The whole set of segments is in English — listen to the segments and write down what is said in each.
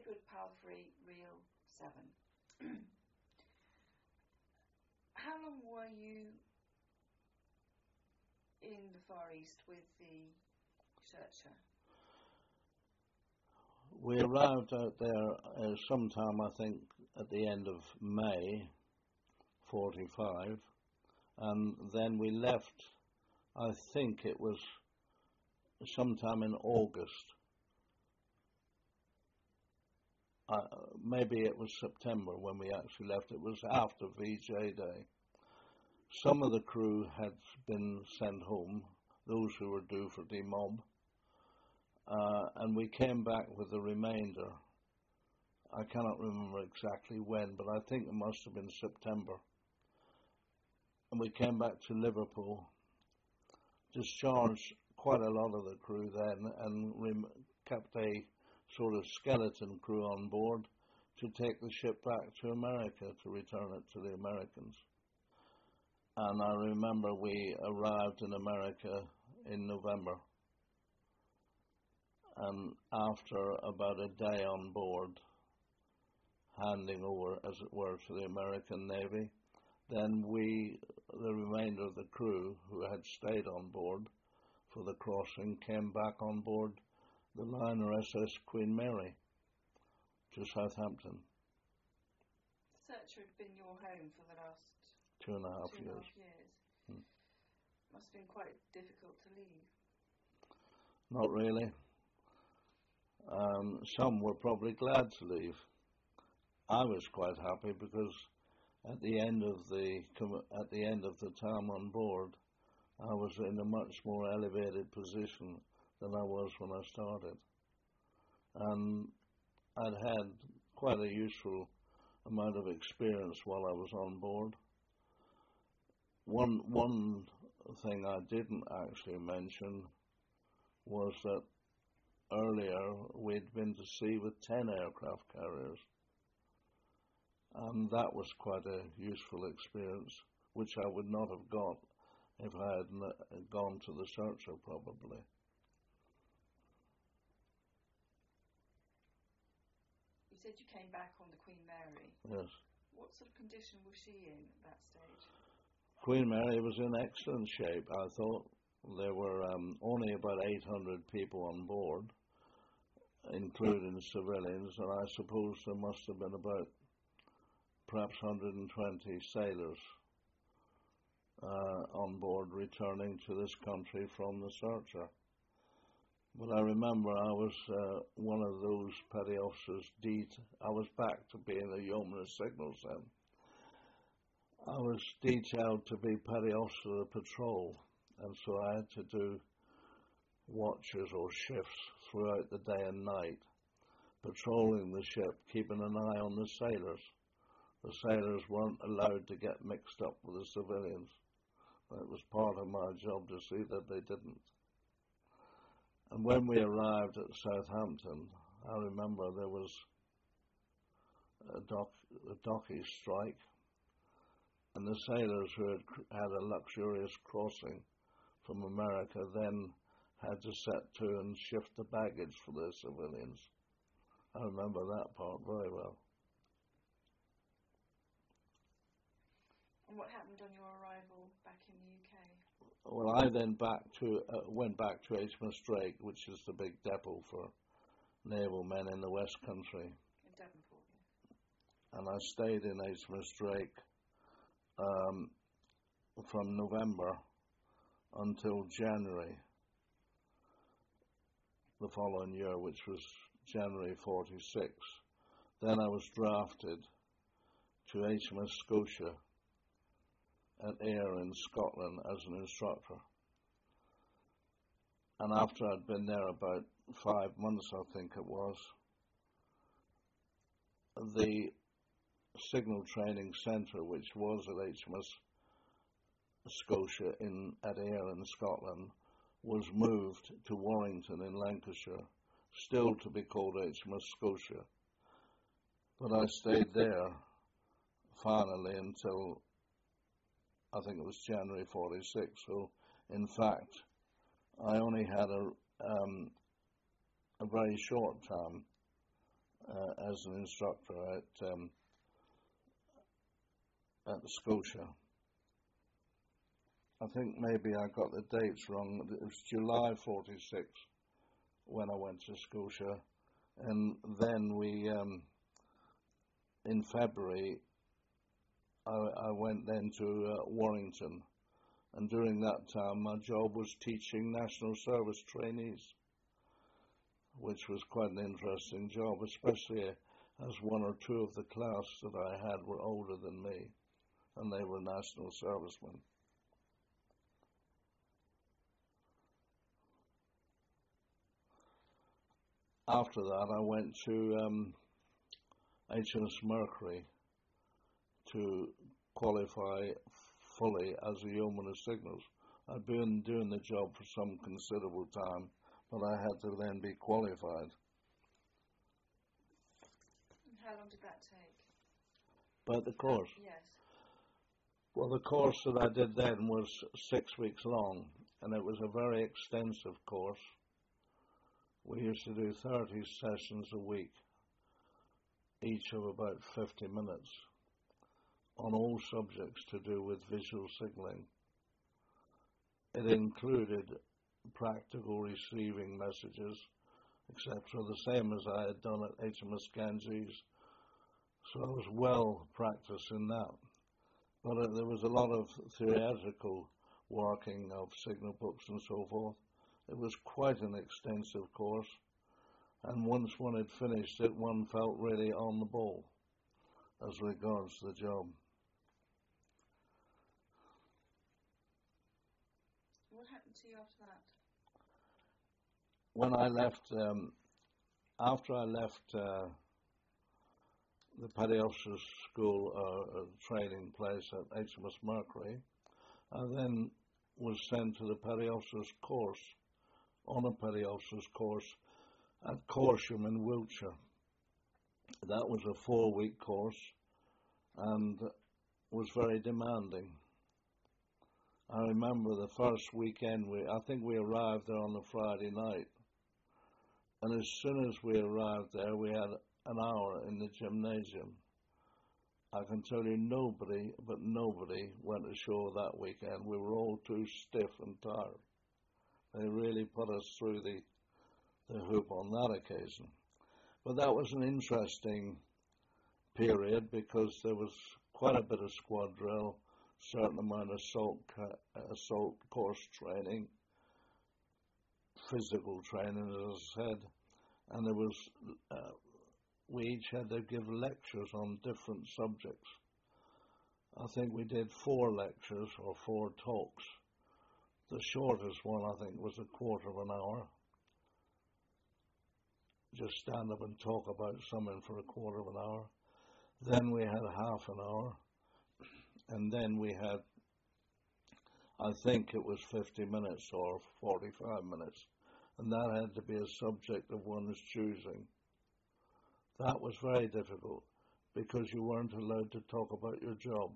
Edward Palfrey, Reel 7. How long were you in the Far East with the Searcher? We arrived out there sometime, I think, at the end of May 45, and then we left, I think it was sometime in August. Maybe it was September when we actually left. It was after VJ Day. Some of the crew had been sent home, those who were due for demob, and we came back with the remainder. I cannot remember exactly when, but I think it must have been September. And we came back to Liverpool, discharged quite a lot of the crew then, and kept a sort of skeleton crew on board to take the ship back to America to return it to the Americans. And I remember we arrived in America in November, and after about a day on board, handing over, as it were, to the American Navy, then the remainder of the crew who had stayed on board for the crossing, came back on board the liner SS Queen Mary to Southampton. The Searcher had been your home for the last 2.5 years. Must have been quite difficult to leave. Not really. Some were probably glad to leave. I was quite happy because at the end of the time on board, I was in a much more elevated position than I was when I started, and I'd had quite a useful amount of experience while I was on board. One thing I didn't actually mention was that earlier we'd been to sea with 10 aircraft carriers, and that was quite a useful experience, which I would not have got if I had gone to the Searcher, probably. You said you came back on the Queen Mary. Yes. What sort of condition was she in at that stage? Queen Mary was in excellent shape, I thought. There were only about 800 people on board, including civilians, and I suppose there must have been about perhaps 120 sailors on board returning to this country from the Searcher. But I remember I was one of those petty officers. I was back to being a yeoman of signals then. I was detailed to be petty officer of the patrol, and so I had to do watches or shifts throughout the day and night, patrolling the ship, keeping an eye on the sailors. The sailors weren't allowed to get mixed up with the civilians. It was part of my job to see that they didn't. And when we arrived at Southampton, I remember there was a docky strike, and the sailors who had a luxurious crossing from America then had to set to and shift the baggage for the civilians. I remember that part very well. And what happened on your arrival back in the UK? Well, I then went back to HMS Drake, which is the big depot for naval men in the West Country. In Devonport, yeah. And I stayed in HMS Drake from November until January the following year, which was January 46. Then I was drafted to HMS Scotia at Ayr in Scotland as an instructor. And after I'd been there about 5 months, I think it was, the signal training centre, which was at HMS Scotia at Ayr in Scotland, was moved to Warrington in Lancashire, still to be called HMS Scotia. But I stayed there finally until I think it was January 46. So, in fact, I only had a very short time as an instructor at Scotia. I think maybe I got the dates wrong. It was July 46 when I went to Scotia, and then we, in February, I went then to Warrington, and during that time my job was teaching National Service trainees, which was quite an interesting job, especially as one or two of the class that I had were older than me, and they were National Servicemen. After that, I went to HMS Mercury to qualify fully as a yeoman of signals. I'd been doing the job for some considerable time, but I had to then be qualified. And how long did that take? But the course? Yes. Well, the course that I did then was 6 weeks long, and it was a very extensive course. We used to do 30 sessions a week, each of about 50 minutes, on all subjects to do with visual signalling. It included practical receiving messages, etc., the same as I had done at HMS Ganges, so I was well practiced in that. But there was a lot of theoretical working of signal books and so forth. It was quite an extensive course, and once one had finished it, one felt really on the ball as regards the job. What happened to you after that? When I left, after I left the Petty Officers School training place at HMS Mercury, I then was sent to the Petty Officers course, on a Petty Officers course at Corsham in Wiltshire. That was a 4-week course and was very demanding. I remember the first weekend, I think we arrived there on a Friday night, and as soon as we arrived there, we had an hour in the gymnasium. I can tell you nobody went ashore that weekend. We were all too stiff and tired. They really put us through the hoop on that occasion. But that was an interesting period because there was quite a bit of squad drill, certain amount of assault course training, physical training, as I said, and there was we each had to give lectures on different subjects. I think we did 4 lectures or 4 talks. The shortest one, I think, was a quarter of an hour. Just stand up and talk about something for a quarter of an hour. Then we had half an hour. And then we had, I think it was 50 minutes or 45 minutes. And that had to be a subject of one's choosing. That was very difficult because you weren't allowed to talk about your job.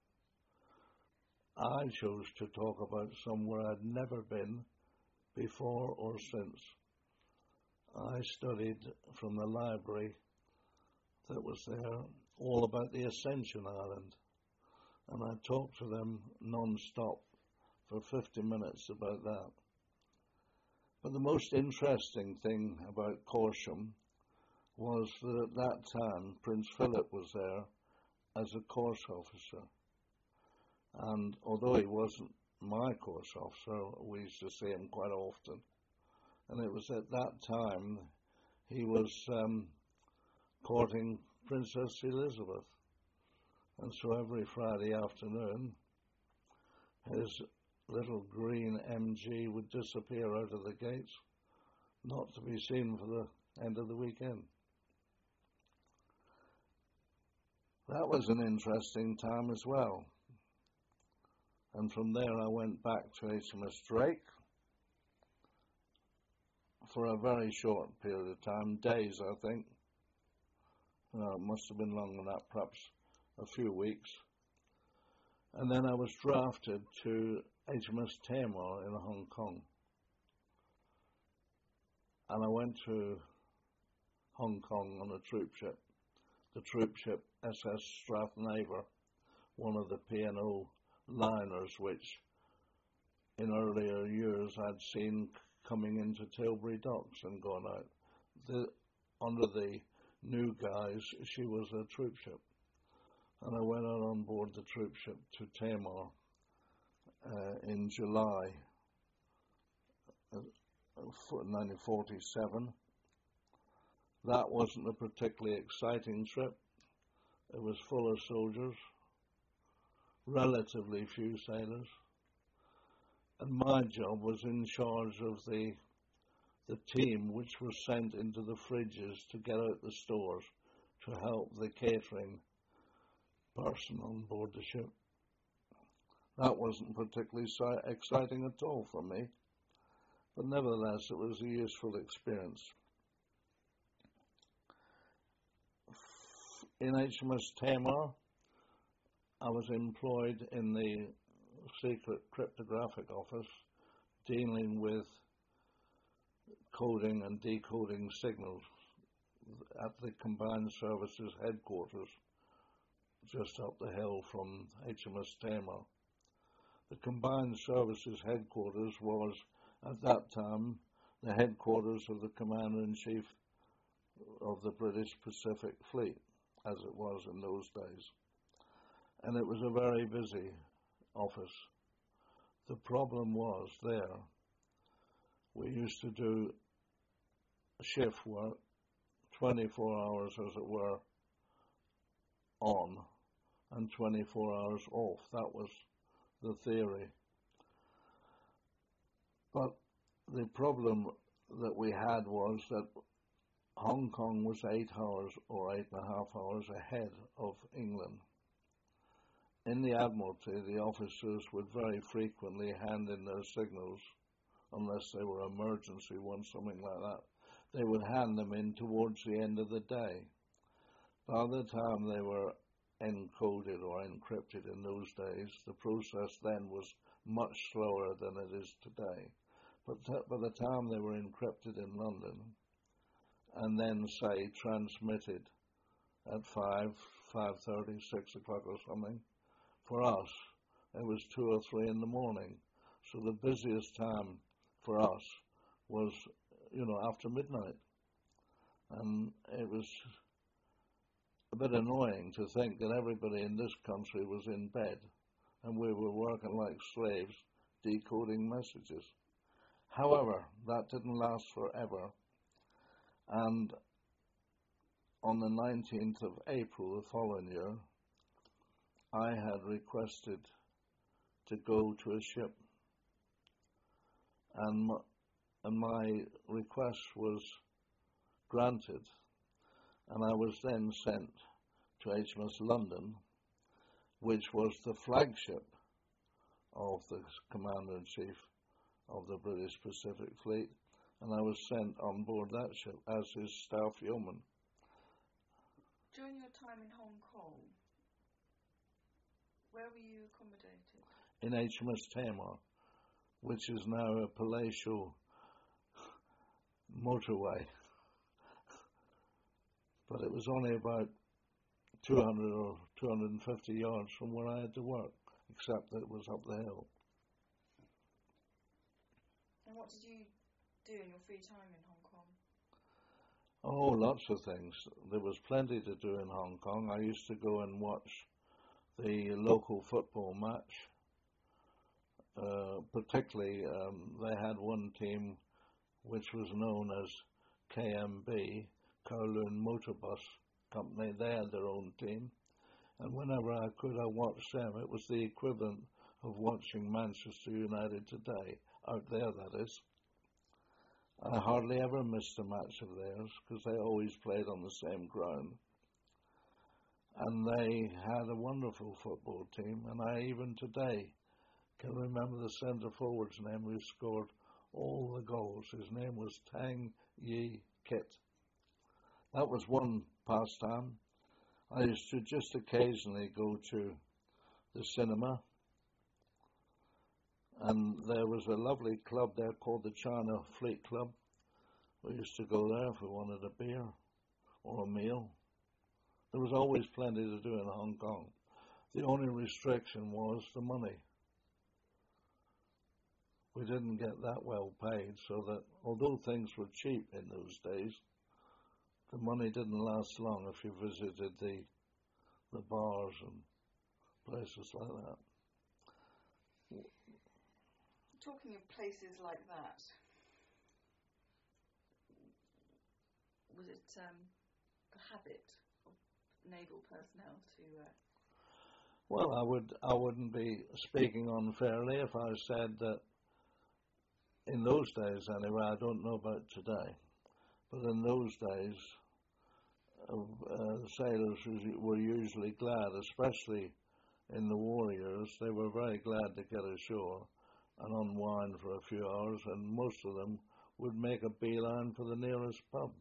I chose to talk about somewhere I'd never been before or since. I studied from the library that was there all about the Ascension Island, and I talked to them non-stop for 50 minutes about that. But the most interesting thing about Corsham was that at that time Prince Philip was there as a course officer. And although he wasn't my course officer, we used to see him quite often. And it was at that time he was courting Princess Elizabeth. And so every Friday afternoon, his little green MG would disappear out of the gates, not to be seen for the end of the weekend. That was an interesting time as well. And from there I went back to HMS Drake for a very short period of time, days I think. It must have been longer than that, perhaps a few weeks. And then I was drafted to HMS Tamar in Hong Kong. And I went to Hong Kong on a troop ship, the troop ship SS Strathnaver, one of the P&O liners which in earlier years I'd seen coming into Tilbury docks and gone out. Under the new guise, she was a troop ship. And I went out on board the troop ship to Tamar in July 1947. That wasn't a particularly exciting trip. It was full of soldiers, relatively few sailors, and my job was in charge of the team which was sent into the fridges to get out the stores to help the catering person on board the ship. That wasn't particularly exciting at all for me, but nevertheless it was a useful experience. In HMS Tamar, I was employed in the secret cryptographic office dealing with coding and decoding signals at the Combined Services headquarters just up the hill from HMS Tamar. The Combined Services headquarters was, at that time, the headquarters of the Commander-in-Chief of the British Pacific Fleet, as it was in those days. And it was a very busy office. The problem was there, we used to do shift work, 24 hours as it were, on, and 24 hours off. That was the theory. But the problem that we had was that Hong Kong was 8 hours or 8.5 hours ahead of England. In the Admiralty, the officers would very frequently hand in their signals, unless they were emergency ones, something like that. They would hand them in towards the end of the day. By the time they were encoded or encrypted in those days, the process then was much slower than it is today. But by the time they were encrypted in London, and then, say, transmitted at 5:30, 6 o'clock or something, for us, it was 2 or 3 in the morning. So the busiest time for us was, after midnight. And it was a bit annoying to think that everybody in this country was in bed and we were working like slaves decoding messages. However, that didn't last forever. And on the 19th of April the following year, I had requested to go to a ship, and my request was granted, and I was then sent to HMS London, which was the flagship of the Commander-in-Chief of the British Pacific Fleet, and I was sent on board that ship as his staff yeoman. During your time in Hong Kong, where were you accommodated? In HMS Tamar, which is now a palatial motorway. But it was only about 200 or 250 yards from where I had to work, except that it was up the hill. And what did you do in your free time in Hong Kong? Oh, lots of things. There was plenty to do in Hong Kong. I used to go and watch the local football match. Particularly, they had one team which was known as KMB, Kowloon Motor Bus Company. They had their own team. And whenever I could, I watched them. It was the equivalent of watching Manchester United today, out there, that is. I hardly ever missed a match of theirs because they always played on the same ground. And they had a wonderful football team, and I even today can remember the centre forward's name who scored all the goals. His name was Tang Yi Kit. That was one pastime. I used to just occasionally go to the cinema, and there was a lovely club there called the China Fleet Club. We used to go there if we wanted a beer. or a meal. There was always plenty to do in Hong Kong. The only restriction was the money. We didn't get that well paid, so that although things were cheap in those days, the money didn't last long if you visited the bars and places like that. Talking of places like that, was it a habit of naval personnel to? Well, I wouldn't be speaking unfairly if I said that in those days, anyway. I don't know about today, but in those days, sailors were usually glad, especially in the war years. They were very glad to get ashore and unwind for a few hours, and most of them would make a beeline for the nearest pub.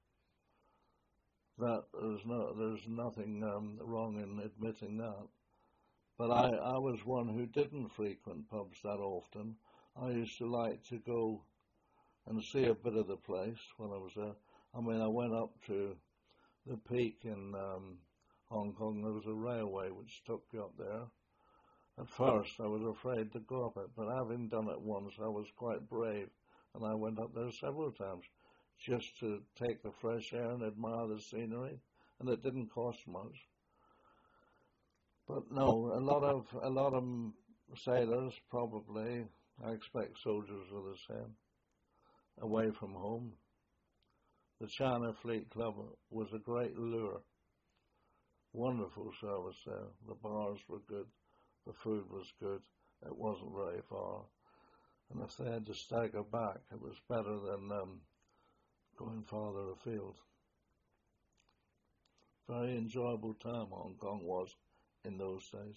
There's nothing wrong in admitting that. But I was one who didn't frequent pubs that often. I used to like to go and see a bit of the place when I was there. I mean, I went up to the Peak in Hong Kong. There was a railway which took you up there. At first, I was afraid to go up it, but having done it once, I was quite brave, and I went up there several times just to take the fresh air and admire the scenery, and it didn't cost much. But no, a lot of sailors probably, I expect soldiers are the same, away from home. The China Fleet Club was a great lure. Wonderful service there. The bars were good. The food was good. It wasn't very far. And if they had to stagger back, it was better than going farther afield. Very enjoyable time Hong Kong was in those days.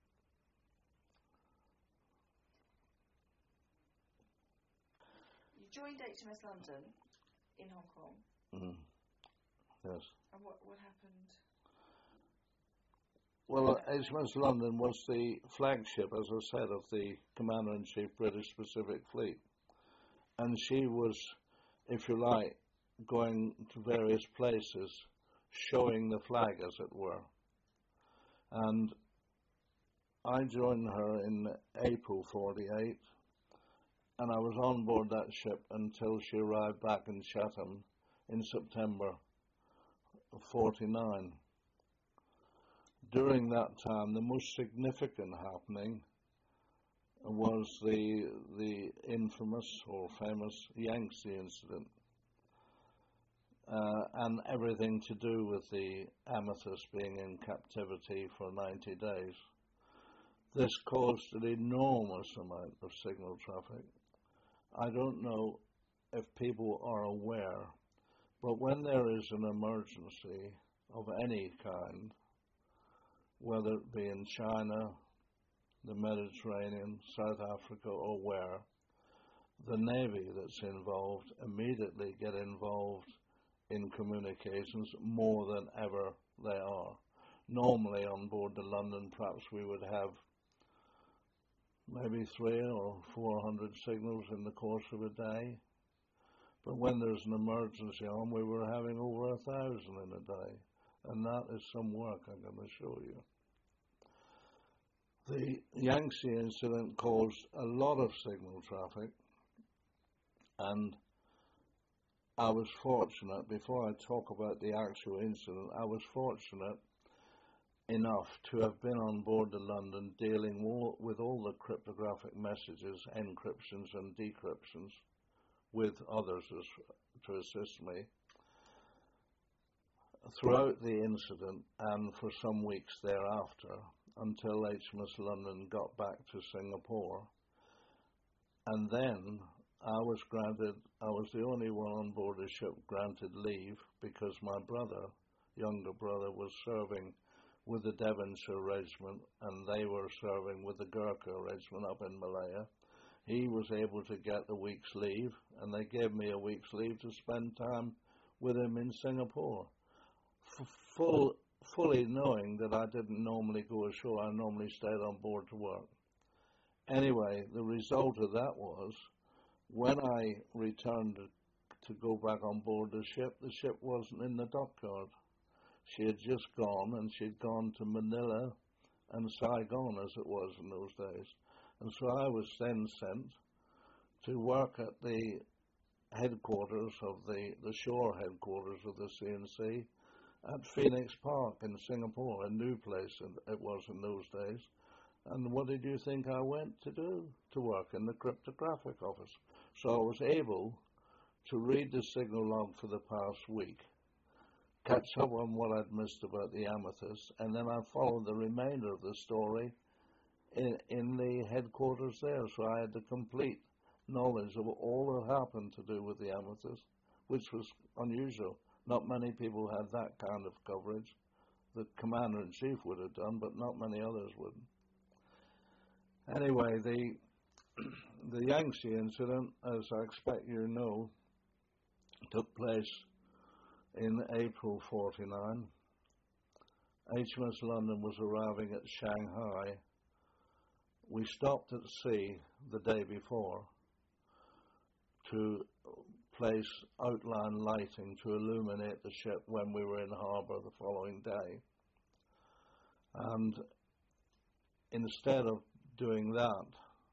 You joined HMS London in Hong Kong. Yes. And what happened? Well, HMS London was the flagship, as I said, of the Commander-in-Chief British Pacific Fleet. And she was, if you like, going to various places, showing the flag, as it were. And I joined her in April 48, and I was on board that ship until she arrived back in Chatham in September of 49. During that time, the most significant happening was the infamous or famous Yangtze incident, and everything to do with the Amethyst being in captivity for 90 days. This caused an enormous amount of signal traffic. I don't know if people are aware, but when there is an emergency of any kind, whether it be in China, the Mediterranean, South Africa, or where, the Navy that's involved immediately get involved in communications more than ever they are. Normally on board the London, perhaps we would have maybe 300 or 400 signals in the course of a day. But when there's an emergency on, we were having over 1,000 in a day. And that is some work, I'm going to show you. The Yangtze incident caused a lot of signal traffic, and I was fortunate, before I talk about the actual incident, I was fortunate enough to have been on board the London dealing with all the cryptographic messages, encryptions and decryptions, with others to assist me throughout the incident and for some weeks thereafter, until HMS London got back to Singapore. And then I was the only one on board the ship granted leave, because my younger brother, was serving with the Devonshire Regiment, and they were serving with the Gurkha Regiment up in Malaya. He was able to get a week's leave, and they gave me a week's leave to spend time with him in Singapore, fully knowing that I didn't normally go ashore. I normally stayed on board to work. Anyway, the result of that was, when I returned to go back on board the ship. The ship wasn't in the dockyard. She had just gone, and she'd gone to Manila and Saigon, as it was in those days. And so I was then sent to work at the headquarters of the shore headquarters of the CNC at Phoenix Park in Singapore, a new place it was in those days. And what did you think I went to do? To work in the cryptographic office. So I was able to read the signal log for the past week, catch up on what I'd missed about the amethyst, and then I followed the remainder of the story in the headquarters there. So I had the complete knowledge of all that happened to do with the amethyst, which was unusual. Not many people had that kind of coverage. The commander-in-chief would have done, but not many others would. Anyway, the Yangtze incident, as I expect you know, took place in April 49. HMS London was arriving at Shanghai. We stopped at sea the day before to place outline lighting to illuminate the ship when we were in harbour the following day. And instead of doing that,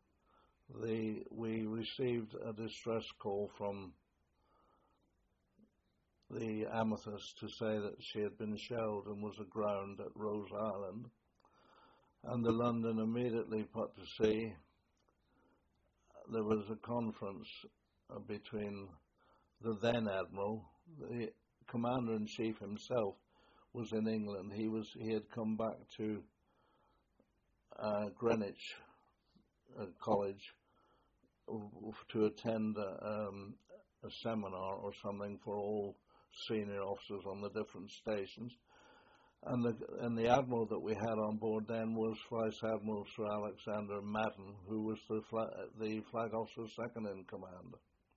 we received a distress call from the Amethyst to say that she had been shelled and was aground at Rose Island. And the London immediately put to sea. There was a conference between the then Admiral, the Commander-in-Chief himself was in England. He had come back to Greenwich College to attend a seminar or something for all senior officers on the different stations. And the Admiral that we had on board then was Vice Admiral Sir Alexander Madden, who was the Flag Officer second in command.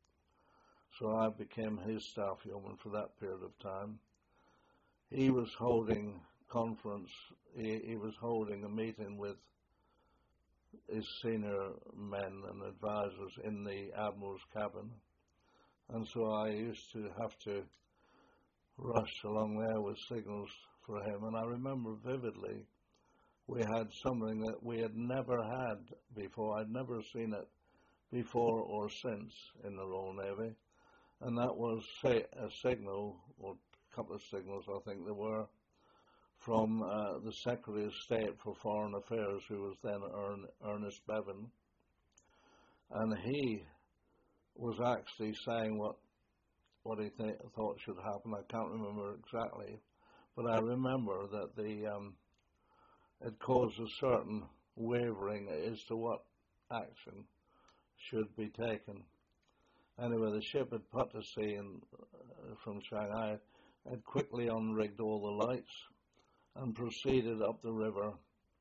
So I became his staff yeoman for that period of time. He was holding conference, he was holding a meeting with his senior men and advisors in the Admiral's cabin. And so I used to have to rush along there with signals for him. And I remember vividly, we had something that we had never had before. I'd never seen it before or since in the Royal Navy. And that was a signal, or a couple of signals I think there were, from the Secretary of State for Foreign Affairs, who was then Ernest Bevin. And he was actually saying what he thought should happen. I can't remember exactly, but I remember that it caused a certain wavering as to what action should be taken. Anyway, the ship had put to sea from Shanghai, had quickly unrigged all the lights and proceeded up the river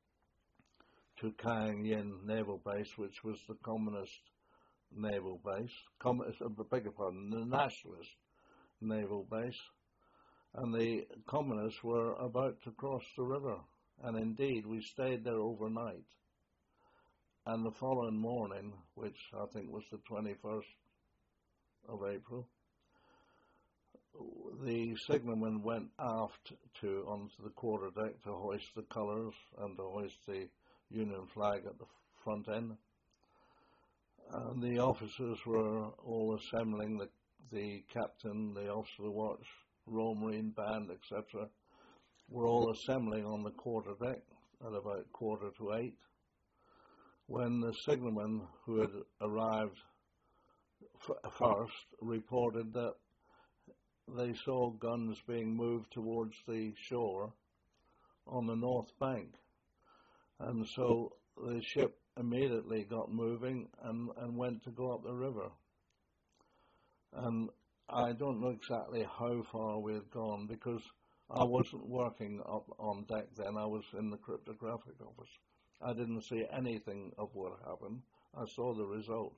to Kang Yin Naval Base, which was the Communist naval base, the Nationalist naval base. And the Communists were about to cross the river, and indeed we stayed there overnight. And the following morning, which I think was the 21st of April, the signalman went aft onto the quarterdeck to hoist the colours and to hoist the Union flag at the front end. And the officers were all assembling, the captain, the officer of the watch, Royal Marine Band, etc., were all assembling on the quarterdeck at about 7:45, when the signalman who had arrived first reported that they saw guns being moved towards the shore on the north bank. And so the ship immediately got moving and went to go up the river. And I don't know exactly how far we had gone, because I wasn't working up on deck then. I was in the cryptographic office. I didn't see anything of what happened. I saw the results.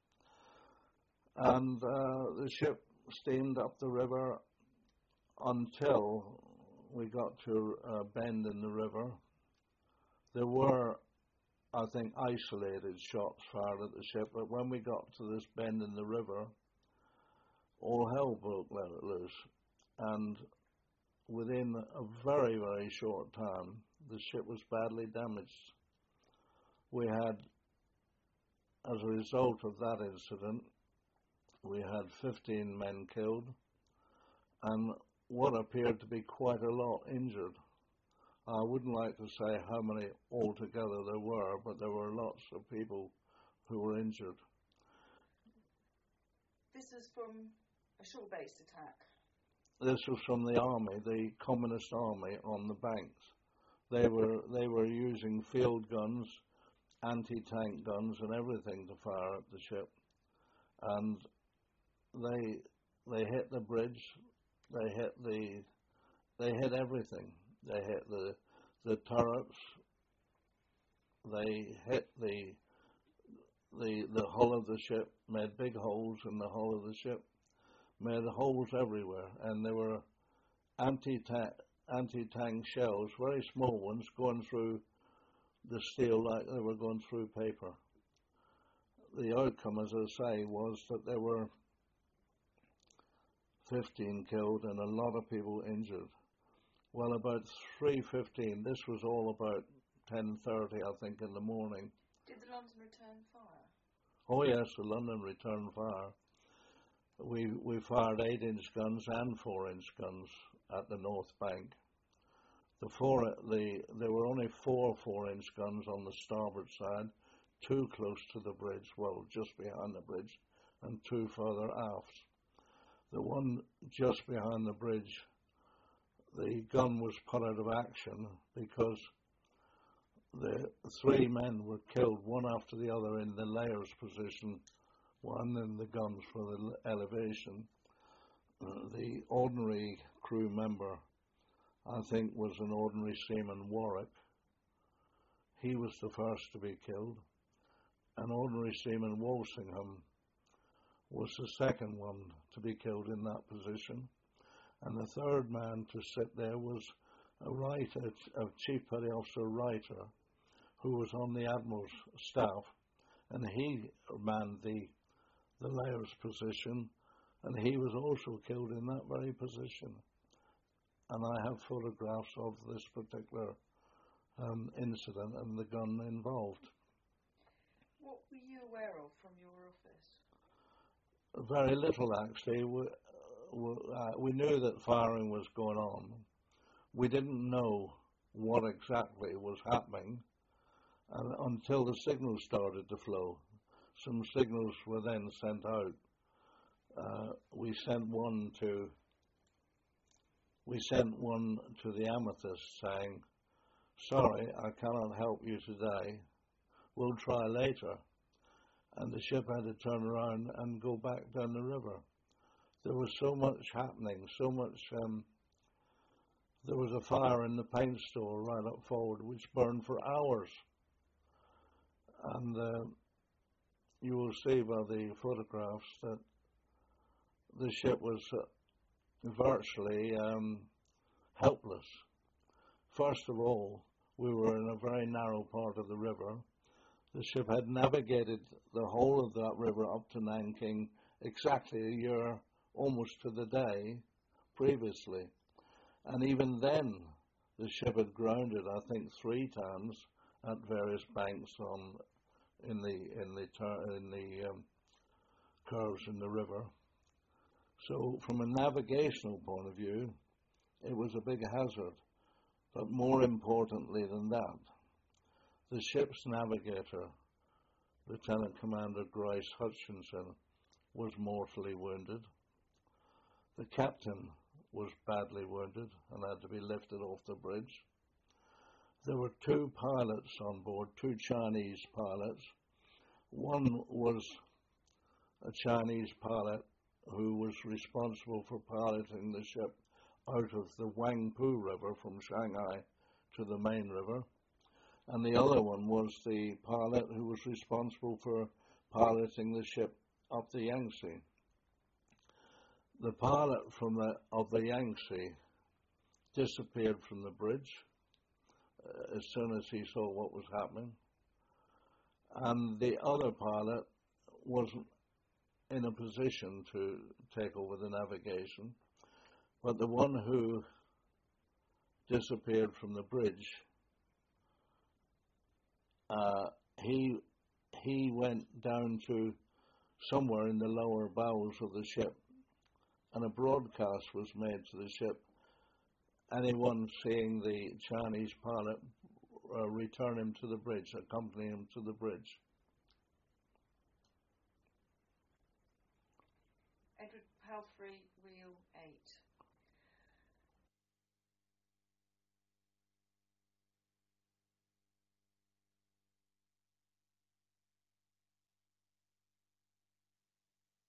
And the ship steamed up the river until we got to a bend in the river. There were, I think, isolated shots fired at the ship, but when we got to this bend in the river, all hell broke loose, and within a very, very short time, the ship was badly damaged. We had, as a result of that incident, we had 15 men killed and what appeared to be quite a lot injured. I wouldn't like to say how many altogether there were, but there were lots of people who were injured. This was from a shore-based attack? This was from the army, the Communist army on the banks. They were using field guns, anti-tank guns and everything to fire at the ship. And they hit the bridge, they hit everything. They hit the turrets, they hit the hull of the ship, made big holes in the hull of the ship, made holes everywhere, and there were anti-tank shells, very small ones, going through the steel like they were going through paper. The outcome, as I say, was that there were 15 killed and a lot of people injured. Well, about 3:15, this was all about 10:30, I think, in the morning. Did the London return fire? Oh yes, the London returned fire. We fired 8-inch guns and 4-inch guns at the North Bank. There were only 4 4-inch guns on the starboard side, 2 close to the bridge, well, just behind the bridge, and 2 further aft. The one just behind the bridge, the gun was put out of action because the 3 men were killed one after the other in the layers position, one in the guns for the elevation. The ordinary crew member, I think, was an ordinary seaman, Warwick. He was the first to be killed. An ordinary seaman, Walsingham, was the second one to be killed in that position. And the third man to sit there was a Chief Petty Officer Reiter, who was on the Admiral's staff, and he manned the layers position, and he was also killed in that very position. And I have photographs of this particular incident and the gun involved. What were you aware of from your office? Very little, actually. We knew that firing was going on. We didn't know what exactly was happening until the signals started to flow. Some signals were then sent out. We sent one to the Amethyst saying, "Sorry, I cannot help you today. We'll try later." And the ship had to turn around and go back down the river. There was so much happening, so much. There was a fire in the paint store right up forward, which burned for hours. And you will see by the photographs that the ship was virtually helpless. First of all, we were in a very narrow part of the river. The ship had navigated the whole of that river up to Nanking exactly a year, almost to the day, previously. And even then, the ship had grounded, I think, 3 times at various banks in the curves in the river. So, from a navigational point of view, it was a big hazard. But more importantly than that, the ship's navigator, Lieutenant Commander Grace Hutchinson, was mortally wounded. The captain was badly wounded and had to be lifted off the bridge. There were 2 pilots on board, 2 Chinese pilots. One was a Chinese pilot who was responsible for piloting the ship out of the Huangpu River from Shanghai to the main river. And the other one was the pilot who was responsible for piloting the ship up the Yangtze. The pilot of the Yangtze disappeared from the bridge as soon as he saw what was happening. And the other pilot wasn't in a position to take over the navigation, but the one who disappeared from the bridge, he went down to somewhere in the lower bowels of the ship, and a broadcast was made to the ship. Anyone seeing the Chinese pilot, return him to the bridge, accompany him to the bridge. Edward Palfrey